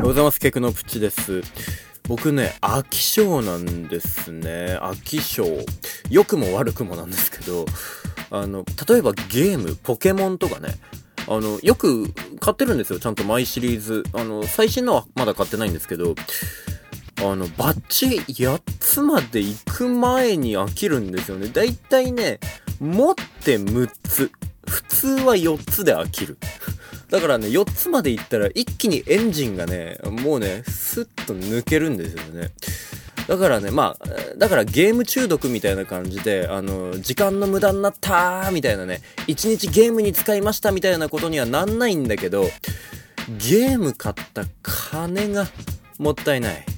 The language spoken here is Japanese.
おはようございます。ケクノプチです。僕ね、飽き性なんですね。飽き性。良くも悪くもなんですけど、例えばゲーム、ポケモンとかね、よく買ってるんですよ。ちゃんとマイシリーズ。最新のはまだ買ってないんですけど、バッチ8つまで行く前に飽きるんですよね。だいたいね、持って6つ。普通は4つで飽きる。だからね、4つまで行ったら一気にエンジンがね、もうね、スッと抜けるんですよね。だからね、だからゲーム中毒みたいな感じで、時間の無駄になったーみたいなね、1日ゲームに使いましたみたいなことにはなんないんだけど、ゲーム買った金がもったいない。